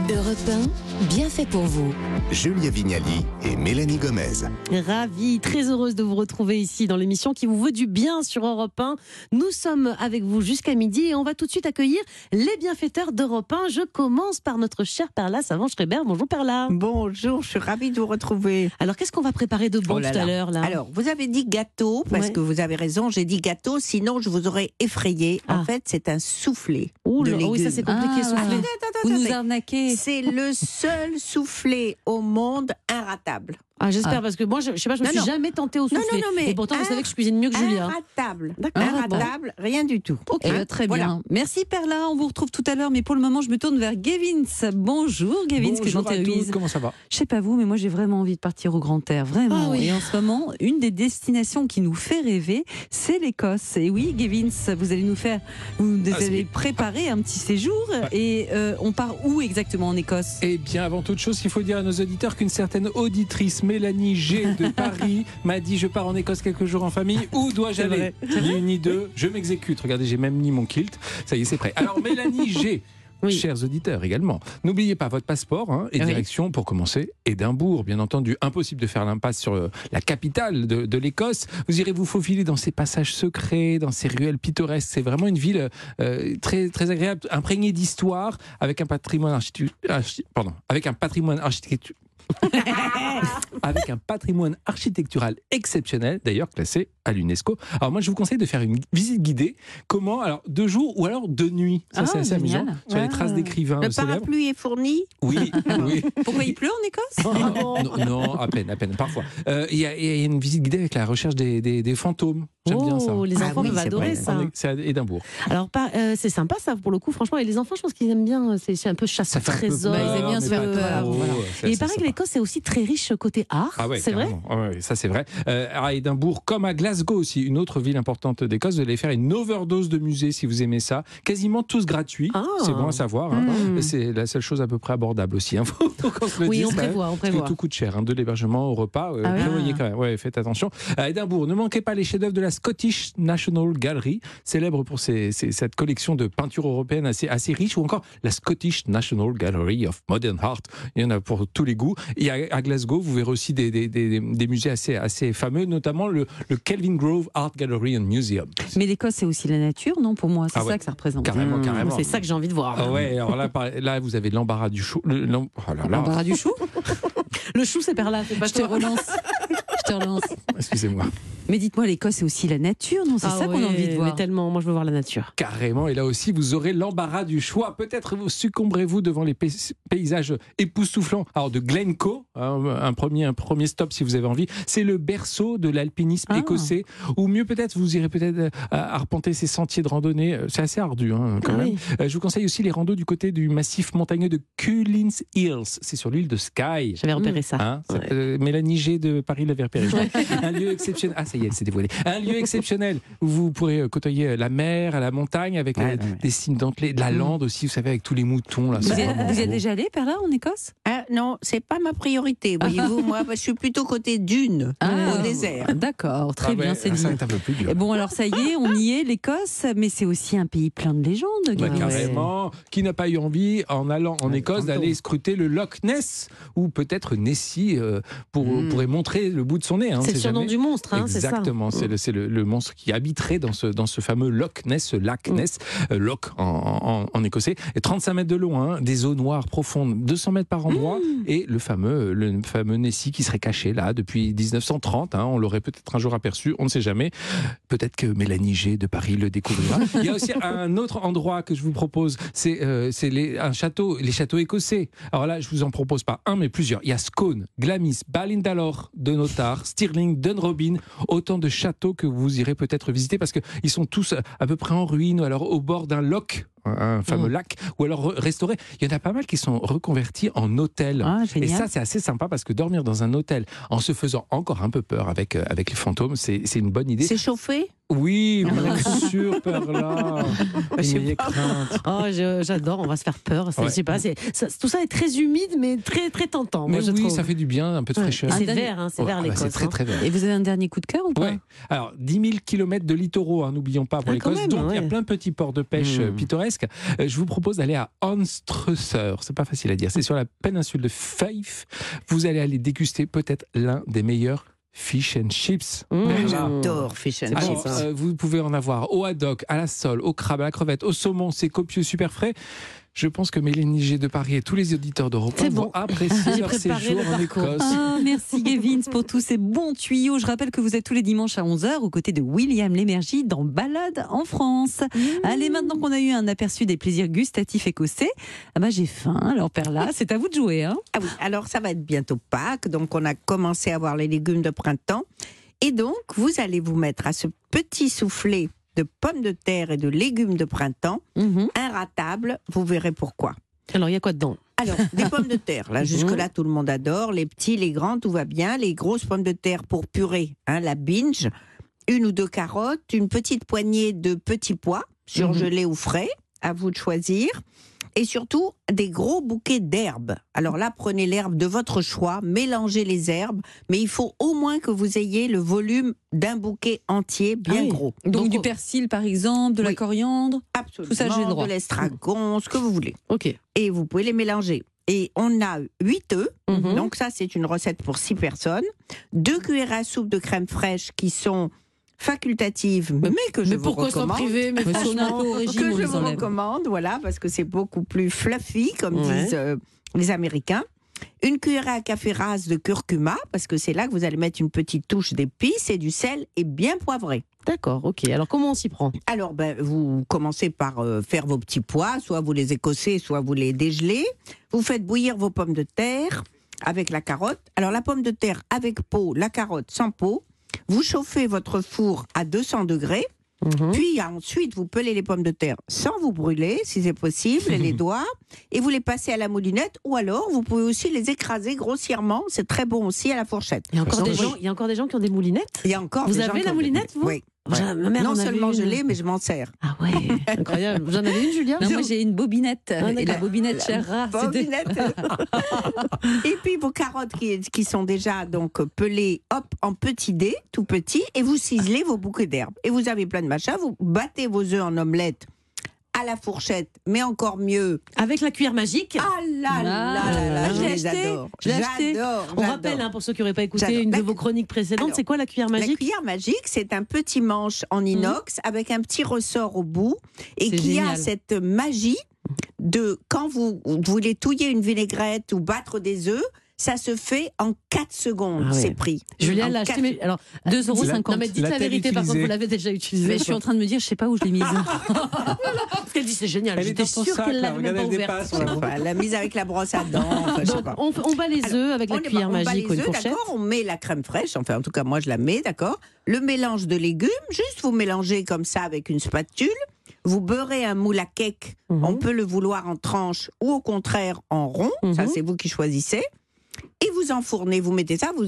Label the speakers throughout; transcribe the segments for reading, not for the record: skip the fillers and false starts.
Speaker 1: Europe 1, bien fait pour vous.
Speaker 2: Julia Vignali et Mélanie Gomez.
Speaker 3: Ravie, très heureuse de vous retrouver ici dans l'émission qui vous veut du bien sur Europe 1. Nous sommes avec vous jusqu'à midi et on va tout de suite accueillir les bienfaiteurs d'Europe 1. Je commence par notre chère Perla Savant-Schreiber. Bonjour Perla.
Speaker 4: Bonjour, je suis ravie de vous retrouver.
Speaker 3: Alors qu'est-ce qu'on va préparer de bon tout à l'heure là?
Speaker 4: Alors, vous avez dit gâteau, parce que vous avez raison, j'ai dit gâteau, sinon je vous aurais effrayé. En fait, c'est un soufflé de légumes.
Speaker 3: Oui, ça c'est compliqué, souffler.
Speaker 4: Vous nous arnaquez. C'est le seul soufflé au monde inratable.
Speaker 3: Ah, j'espère, parce que moi, je sais pas, je me suis jamais tentée au soufflé.
Speaker 4: Mais
Speaker 3: et pourtant, vous savez que je cuisine mieux que Julia.
Speaker 4: Inratable.
Speaker 3: D'accord.
Speaker 4: Inratable, rien du tout.
Speaker 5: Okay. Très bien. Merci Perla, on vous retrouve tout à l'heure, mais pour le moment, je me tourne vers Gavins. Bonjour Gavins, que j'en terrorise.
Speaker 6: Comment ça va?
Speaker 5: Je sais pas vous, mais moi j'ai vraiment envie de partir au grand air, vraiment.
Speaker 3: Ah oui.
Speaker 5: Et en ce moment, une des destinations qui nous fait rêver, c'est l'Écosse. Et oui, Gavins, vous allez préparer un petit séjour.
Speaker 6: Ouais.
Speaker 5: Et on part où exactement en Écosse?
Speaker 6: Eh bien, avant toute chose, il faut dire à nos auditeurs qu'une certaine auditrice, Mélanie G de Paris, m'a dit: je pars en Écosse quelques jours en famille. Où dois-je aller? Ni une ni deux, je m'exécute. Regardez, j'ai même mis mon kilt. Ça y est, c'est prêt. Alors, Mélanie G. Oui. Chers auditeurs également, n'oubliez pas votre passeport et direction pour commencer Édimbourg, bien entendu. Impossible de faire l'impasse sur la capitale de l'Écosse. Vous irez vous faufiler dans ces passages secrets, dans ces ruelles pittoresques. C'est vraiment une ville très, très agréable, imprégnée d'histoire, avec un patrimoine avec un patrimoine architectural exceptionnel, d'ailleurs classé à l'UNESCO. Alors moi, je vous conseille de faire une visite guidée. Comment? Alors, 2 jours ou alors 2 nuits. Ça, c'est assez amusant. Sur les traces d'écrivains
Speaker 4: Le
Speaker 6: célèbres.
Speaker 4: parapluie est fourni?
Speaker 6: Oui, oui.
Speaker 5: Pourquoi il pleut en Écosse?
Speaker 6: Non, à peine, parfois. Il y a une visite guidée avec la recherche des fantômes. J'aime bien ça.
Speaker 3: Les enfants peuvent adorer ça.
Speaker 6: C'est à Édimbourg.
Speaker 3: Alors, c'est sympa ça pour le coup, franchement. Et les enfants, je pense qu'ils aiment bien. C'est un peu chasse au trésor.
Speaker 5: Ils aiment bien se faire peur.
Speaker 3: Et il paraît que l'Écosse est aussi très riche côté art.
Speaker 6: Ah ouais,
Speaker 3: c'est vrai?
Speaker 6: Ouais, ça c'est vrai. À Édimbourg, comme à Glasgow aussi, une autre ville importante d'Écosse, vous allez faire une overdose de musées si vous aimez ça. Quasiment tous gratuits. C'est bon à savoir. C'est la seule chose à peu près abordable aussi. Faut qu'on se le dise.
Speaker 3: On prévoit.
Speaker 6: Parce que tout coûte cher. De l'hébergement au repas. Prévoyez quand même. Ouais, faites attention. À Édimbourg, ne manquez pas les chefs-d'œuvre de la Scottish National Gallery, célèbre pour cette collection de peintures européennes assez riche, ou encore la Scottish National Gallery of Modern Art. Il y en a pour tous les goûts. Et à Glasgow, vous verrez aussi des musées assez fameux, notamment le Kelvin Grove Art Gallery and Museum.
Speaker 5: Mais l'Écosse, c'est aussi la nature, non? Pour moi, c'est ça que ça représente.
Speaker 6: Carrément.
Speaker 3: C'est ça que j'ai envie de voir.
Speaker 6: Alors là, vous avez l'embarras du chou.
Speaker 5: L'embarras du chou?
Speaker 3: Le chou, c'est par là. C'est pas
Speaker 5: Je te relance.
Speaker 6: Excusez-moi.
Speaker 5: Mais dites-moi, l'Écosse, c'est aussi la nature, non? C'est ça qu'on a envie de voir.
Speaker 3: Mais tellement, moi je veux voir la nature.
Speaker 6: Carrément, et là aussi, vous aurez l'embarras du choix. Peut-être vous succomberez-vous devant les paysages époustouflants. Alors, de Glencoe, un premier stop si vous avez envie. C'est le berceau de l'alpinisme écossais. Ou mieux peut-être, vous irez peut-être arpenter ces sentiers de randonnée. C'est assez ardu, quand même. Je vous conseille aussi les randos du côté du massif montagneux de Cullins Hills. C'est sur l'île de Skye.
Speaker 3: J'avais repéré ça.
Speaker 6: Mélanie G de Paris l'avait repéré. Un lieu exceptionnel. Ah, ça y est, elle s'est dévoilée. Un lieu exceptionnel où vous pourrez côtoyer la mer, la montagne, avec des cimes dentelées, de la lande aussi, vous savez, avec tous les moutons. Là,
Speaker 5: vous y êtes déjà allé, Perla, en Écosse?
Speaker 4: Non, c'est pas ma priorité, voyez-vous. Moi, je suis plutôt côté dune, au désert.
Speaker 5: D'accord, très bien, c'est dit.
Speaker 6: C'est un peu plus dur.
Speaker 5: Et bon, alors ça y est, on y est, l'Écosse, mais c'est aussi un pays plein de légendes.
Speaker 6: Carrément. Qui n'a pas eu envie, en allant en Écosse, d'aller scruter le Loch Ness, ou peut-être Nessie pourrait montrer le bout de son nez.
Speaker 3: C'est le surnom du monstre, c'est ça.
Speaker 6: Exactement, c'est le monstre qui habiterait dans ce fameux Loch Ness, ce lac Ness, Loch en écossais, et 35 mètres de long, des eaux noires profondes, 200 mètres par endroit, et le fameux Nessie qui serait caché là depuis 1930. On l'aurait peut-être un jour aperçu, on ne sait jamais. Peut-être que Mélanie G de Paris le découvrira. Il y a aussi un autre endroit que je vous propose, c'est les châteaux écossais. Alors là, je vous en propose pas un, mais plusieurs. Il y a Scone, Glamis, Ballindalor, Dunnottar, Stirling, Dunrobin, autant de châteaux que vous irez peut-être visiter parce qu'ils sont tous à peu près en ruine ou alors au bord d'un loch, un fameux lac, ou alors restaurés. Il y en a pas mal qui sont reconvertis en hôtels. Et ça, c'est assez sympa parce que dormir dans un hôtel en se faisant encore un peu peur avec les fantômes, c'est une bonne idée.
Speaker 4: C'est chauffé?
Speaker 6: Oui, bien sûr, Perla. N'ayez crainte.
Speaker 3: Oh, j'adore, on va se faire peur.
Speaker 6: Ouais.
Speaker 3: Je sais pas, tout ça est très humide, mais très, très tentant.
Speaker 6: Mais
Speaker 3: moi, je
Speaker 6: oui,
Speaker 3: trouve.
Speaker 6: ça fait du bien, un peu de fraîcheur.
Speaker 3: C'est vert, hein, c'est vert l'Écosse.
Speaker 6: C'est très très vert.
Speaker 5: Et vous avez un dernier coup de cœur ou pas?
Speaker 6: Ouais. Alors, 10 000 km de littoraux, hein, n'oublions pas, pour
Speaker 3: quand
Speaker 6: l'Écosse.
Speaker 3: même,
Speaker 6: Donc, il y a
Speaker 3: ouais.
Speaker 6: plein de petits ports de pêche pittoresques. Je vous propose d'aller à Anstruther. C'est pas facile à dire. C'est sur la péninsule de Fife. Vous allez aller déguster peut-être l'un des meilleurs fish and chips.
Speaker 4: J'adore fish and
Speaker 6: Alors,
Speaker 4: chips.
Speaker 6: vous pouvez en avoir au haddock, à la sole, au crabe, à la crevette, au saumon. C'est copieux, super frais. Je pense que Mélanie G de Paris et tous les auditeurs d'Europe
Speaker 3: C'est
Speaker 6: vont
Speaker 3: bon.
Speaker 6: apprécier
Speaker 3: J'ai
Speaker 6: leur
Speaker 3: préparé
Speaker 6: séjour
Speaker 3: le
Speaker 6: en
Speaker 3: parcours.
Speaker 6: Écosse.
Speaker 5: Ah, merci Gavin pour tous ces bons tuyaux. Je rappelle que vous êtes tous les dimanches à 11h aux côtés de William Lémergie dans Balade en France. Allez, maintenant qu'on a eu un aperçu des plaisirs gustatifs écossais, j'ai faim. Alors Perla, c'est à vous de jouer. Hein.
Speaker 4: Ah oui, alors ça va être bientôt Pâques, donc on a commencé à avoir les légumes de printemps. Et donc, vous allez vous mettre à ce petit soufflet de pommes de terre et de légumes de printemps, inratable, vous verrez pourquoi.
Speaker 3: Alors, il y a quoi dedans?
Speaker 4: Alors, des pommes de terre, là, jusque-là, tout le monde adore. Les petits, les grands, tout va bien. Les grosses pommes de terre pour purée, la binge. 1 ou 2 carottes, une petite poignée de petits pois, surgelés ou frais, à vous de choisir. Et surtout, des gros bouquets d'herbes. Alors là, prenez l'herbe de votre choix, mélangez les herbes, mais il faut au moins que vous ayez le volume d'un bouquet entier, bien gros.
Speaker 5: Donc du persil par exemple, de la coriandre.
Speaker 4: Absolument,
Speaker 5: tout ça, j'ai le droit.
Speaker 4: de l'estragon, ce que vous voulez.
Speaker 3: Ok.
Speaker 4: Et vous pouvez les mélanger. Et on a 8 œufs, donc ça c'est une recette pour 6 personnes. 2 cuillères à soupe de crème fraîche qui sont facultatives, mais que je
Speaker 3: Mais
Speaker 4: vous
Speaker 3: pourquoi s'en
Speaker 4: recommande.
Speaker 3: priver? Mais
Speaker 5: Si on est un peu au régime,
Speaker 4: Que
Speaker 5: on
Speaker 4: je
Speaker 5: les
Speaker 4: vous
Speaker 5: enlève.
Speaker 4: recommande, voilà, parce que c'est beaucoup plus fluffy, comme
Speaker 3: Ouais.
Speaker 4: disent les Américains. 1 cuillère à café rase de curcuma, parce que c'est là que vous allez mettre une petite touche d'épices et du sel, et bien poivré.
Speaker 3: D'accord, ok. Alors, comment on s'y prend?
Speaker 4: Alors, vous commencez par faire vos petits pois, soit vous les écossez, soit vous les dégelez. Vous faites bouillir vos pommes de terre avec la carotte. Alors, la pomme de terre avec peau, la carotte sans peau. Vous chauffez votre four à 200 degrés. Puis ensuite, vous pelez les pommes de terre sans vous brûler, si c'est possible, les doigts, et vous les passez à la moulinette, ou alors vous pouvez aussi les écraser grossièrement, c'est très bon aussi à la fourchette.
Speaker 3: Il y a encore,
Speaker 4: Donc,
Speaker 3: il y a encore des gens qui ont des moulinettes?
Speaker 4: il y a encore
Speaker 3: Vous
Speaker 4: des gens
Speaker 3: avez
Speaker 4: qui
Speaker 3: la
Speaker 4: ont-
Speaker 3: moulinette, vous?
Speaker 4: Oui.
Speaker 3: Ma mère
Speaker 4: Non
Speaker 3: en avait
Speaker 4: seulement je
Speaker 3: une.
Speaker 4: l'ai, mais je m'en sers.
Speaker 3: Ah ouais, incroyable. Vous en avez une, Julia?
Speaker 5: Non, moi j'ai une bobinette. Et la
Speaker 3: d'accord.
Speaker 5: bobinette Cherra.
Speaker 4: Bobinette. Et puis vos carottes qui sont déjà donc pelées, hop, en petits dés, tout petits, et vous ciselez vos bouquets d'herbes. Et vous avez plein de machins, vous battez vos œufs en omelette à la fourchette, mais encore mieux.
Speaker 3: Avec la cuillère magique.
Speaker 4: Ah là là là là,
Speaker 5: je
Speaker 4: je
Speaker 5: l'ai
Speaker 4: les
Speaker 5: acheté,
Speaker 4: adore.
Speaker 5: je l'ai acheté.
Speaker 4: J'adore.
Speaker 3: On rappelle, pour ceux qui n'auraient pas écouté
Speaker 4: J'adore.
Speaker 3: une de vos chroniques précédentes,
Speaker 4: Alors,
Speaker 3: c'est quoi la cuillère
Speaker 4: La
Speaker 3: magique?
Speaker 4: cuillère magique, c'est un petit manche en inox avec un petit ressort au bout et
Speaker 5: C'est
Speaker 4: qui a
Speaker 5: génial.
Speaker 4: cette magie de quand vous voulez touiller une vinaigrette ou battre des œufs, ça se fait en 4 secondes,
Speaker 3: Ah ouais.
Speaker 4: c'est pris.
Speaker 3: Julia
Speaker 4: En
Speaker 3: l'a acheté,
Speaker 4: 4
Speaker 3: mais alors
Speaker 5: 2,50
Speaker 3: Non, mais dites la
Speaker 6: L'a-t-elle
Speaker 3: vérité, par contre,
Speaker 6: utilisée?
Speaker 3: vous l'avez déjà utilisée.
Speaker 5: Mais je suis en train de me dire, je sais pas où je l'ai mise.
Speaker 3: Parce qu'elle dit c'est génial.
Speaker 6: Elle est
Speaker 3: J'étais
Speaker 6: dans son
Speaker 3: sûre
Speaker 6: sac,
Speaker 3: qu'elle
Speaker 6: là,
Speaker 3: l'avait même pas
Speaker 6: regardez, elle
Speaker 3: ouverte.
Speaker 6: dépasse, voilà.
Speaker 4: Enfin, la mise avec la brosse à dents, enfin, je sais
Speaker 3: Donc,
Speaker 4: pas.
Speaker 3: on bat les œufs avec la
Speaker 4: On
Speaker 3: cuillère
Speaker 4: bat
Speaker 3: magique
Speaker 4: les
Speaker 3: ou une
Speaker 4: œufs,
Speaker 3: fourchette.
Speaker 4: d'accord, on met la crème fraîche, enfin en tout cas moi je la mets, d'accord. Le mélange de légumes, juste vous mélangez comme ça avec une spatule. Vous beurrez un moule à cake, on peut le vouloir en tranches ou au contraire en rond, ça c'est vous qui choisissez. Et vous enfournez, vous mettez ça,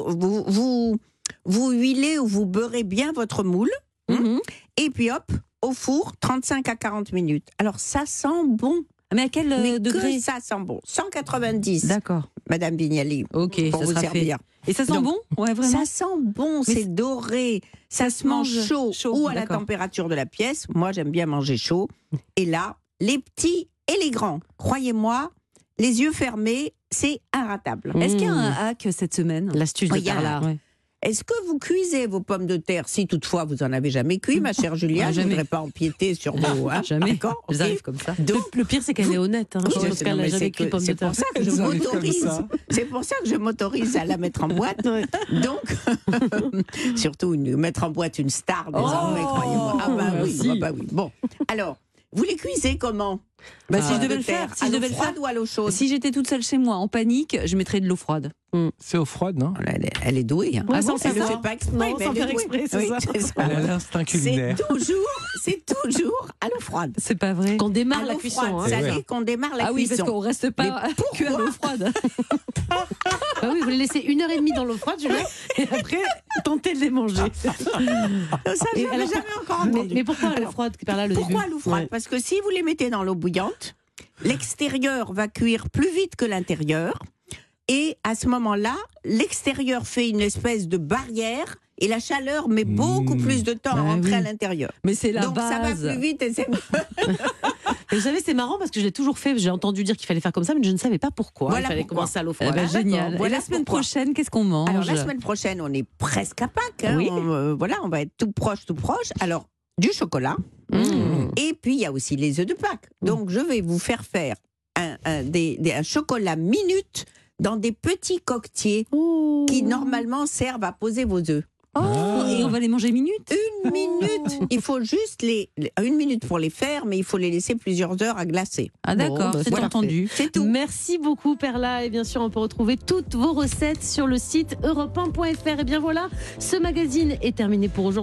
Speaker 4: vous huilez ou vous beurrez bien votre moule. Et puis hop, au four, 35 à 40 minutes. Alors ça sent bon.
Speaker 5: Mais à quel
Speaker 4: Mais
Speaker 5: degré?
Speaker 4: que ça sent bon. 190,
Speaker 5: D'accord.
Speaker 4: Madame Vignali,
Speaker 5: Ok,
Speaker 4: pour
Speaker 5: ça
Speaker 4: vous
Speaker 5: sera
Speaker 4: servir.
Speaker 5: fait. Et ça sent
Speaker 4: Donc,
Speaker 5: bon? Ouais, vraiment.
Speaker 4: Ça sent bon,
Speaker 5: Mais
Speaker 4: c'est doré, ça se mange chaud ou à la
Speaker 5: d'accord.
Speaker 4: température de la pièce. Moi, j'aime bien manger chaud. Et là, les petits et les grands, croyez-moi, les yeux fermés, c'est inratable.
Speaker 5: Est-ce qu'il y a un hack cette semaine?
Speaker 3: L'astuce de
Speaker 4: Oui, il y a
Speaker 3: Carla.
Speaker 5: Ouais.
Speaker 4: Est-ce que vous cuisez vos pommes de terre, si toutefois vous en avez jamais cuit, ma chère Julia?
Speaker 5: Ah,
Speaker 4: Je ne
Speaker 5: jamais.
Speaker 4: voudrais pas empiéter sur vos... hein,
Speaker 5: Jamais.
Speaker 4: D'accord,
Speaker 5: Elles
Speaker 4: ok.
Speaker 5: arrivent comme ça.
Speaker 4: Donc,
Speaker 3: Le pire, c'est qu'elle est honnête. Hein.
Speaker 4: oui,
Speaker 3: Je
Speaker 4: je
Speaker 3: pense
Speaker 4: sais,
Speaker 3: qu'elle
Speaker 4: non,
Speaker 3: n'a
Speaker 4: mais
Speaker 3: jamais
Speaker 4: c'est
Speaker 3: cuit
Speaker 4: que-
Speaker 3: pomme de
Speaker 4: c'est
Speaker 3: terre.
Speaker 4: pour ça que je
Speaker 6: Elles arrivent comme
Speaker 4: m'autorise.
Speaker 6: ça.
Speaker 4: C'est pour ça que je m'autorise à la mettre en boîte. Donc, surtout mettre en boîte une star désormais, croyez-moi. Ah bah oui,
Speaker 5: merci.
Speaker 4: ah bah oui. Bon, alors, vous les cuisez comment?
Speaker 5: Bah, si je
Speaker 4: Pommes
Speaker 5: devais
Speaker 4: de
Speaker 5: le faire,
Speaker 4: terre,
Speaker 5: si
Speaker 4: à
Speaker 5: je
Speaker 4: l'eau
Speaker 5: devais le
Speaker 4: froide
Speaker 5: faire,
Speaker 4: ou à l'eau chaude?
Speaker 5: si j'étais toute seule chez moi en panique, je mettrais de l'eau froide.
Speaker 6: C'est eau froide, non?
Speaker 4: Elle est douée. Hein.
Speaker 3: Ouais,
Speaker 4: Ah
Speaker 3: sans
Speaker 4: bon, elle ne le
Speaker 3: savoir.
Speaker 4: fait pas exprès,
Speaker 3: Non,
Speaker 4: mais
Speaker 3: sans
Speaker 4: elle est
Speaker 3: faire
Speaker 4: douée.
Speaker 3: exprès, c'est
Speaker 4: Oui,
Speaker 3: ça.
Speaker 4: c'est ça.
Speaker 6: Elle a l'instinct culinaire.
Speaker 4: c'est toujours à l'eau froide.
Speaker 5: C'est pas vrai.
Speaker 3: Qu'on démarre
Speaker 4: À
Speaker 3: la
Speaker 4: l'eau
Speaker 3: cuisson.
Speaker 4: froide,
Speaker 3: hein.
Speaker 4: ça
Speaker 6: Ouais.
Speaker 4: dit qu'on démarre la
Speaker 5: Ah oui,
Speaker 4: cuisson.
Speaker 5: parce qu'on reste pas que à l'eau froide.
Speaker 3: Bah oui, vous les laissez 1h30 dans l'eau froide, Julien, et après, tentez de les manger.
Speaker 4: Ça, je
Speaker 3: Et
Speaker 4: n'avais
Speaker 3: alors,
Speaker 4: jamais encore entendu.
Speaker 3: mais pourquoi à l'eau
Speaker 4: Alors,
Speaker 3: froide, Perla, le
Speaker 4: Pourquoi
Speaker 3: début
Speaker 4: l'eau froide?
Speaker 3: Ouais.
Speaker 4: Parce que si vous les mettez dans l'eau bouillante, l'extérieur va cuire plus vite que l'intérieur. Et à ce moment-là, l'extérieur fait une espèce de barrière et la chaleur met beaucoup plus de temps à
Speaker 5: Bah
Speaker 4: rentrer
Speaker 5: oui.
Speaker 4: à l'intérieur.
Speaker 5: Mais c'est la
Speaker 4: Donc ça va
Speaker 5: base.
Speaker 4: plus vite et c'est
Speaker 3: Et vous savez, c'est marrant parce que je l'ai toujours fait. J'ai entendu dire qu'il fallait faire comme ça, mais je ne savais pas pourquoi.
Speaker 4: Voilà
Speaker 3: Il fallait
Speaker 4: pourquoi.
Speaker 3: commencer à l'eau
Speaker 5: Eh
Speaker 3: froide.
Speaker 5: ben,
Speaker 3: Ah, d'accord.
Speaker 5: génial.
Speaker 4: Voilà
Speaker 5: Et la semaine
Speaker 4: pourquoi.
Speaker 5: prochaine, qu'est-ce qu'on mange?
Speaker 4: Alors la semaine prochaine, on est presque à Pâques. Hein.
Speaker 3: Oui.
Speaker 4: Voilà, on va être tout proche. Alors du chocolat.
Speaker 3: Mmh.
Speaker 4: Et puis il y a aussi les œufs de Pâques. Donc je vais vous faire un chocolat minute dans des petits coquetiers
Speaker 3: Oh.
Speaker 4: qui normalement servent à poser vos œufs.
Speaker 5: Oh, et on va les manger minute.
Speaker 4: Une minute. Il faut juste 1 minute pour les faire, mais il faut les laisser plusieurs heures à glacer.
Speaker 5: Ah d'accord,
Speaker 3: Bon, bah,
Speaker 5: c'est
Speaker 3: voilà.
Speaker 5: entendu.
Speaker 4: C'est tout.
Speaker 3: Merci beaucoup Perla, et bien sûr on peut retrouver toutes vos recettes sur le site europe1.fr. Et bien voilà, ce magazine est terminé pour aujourd'hui.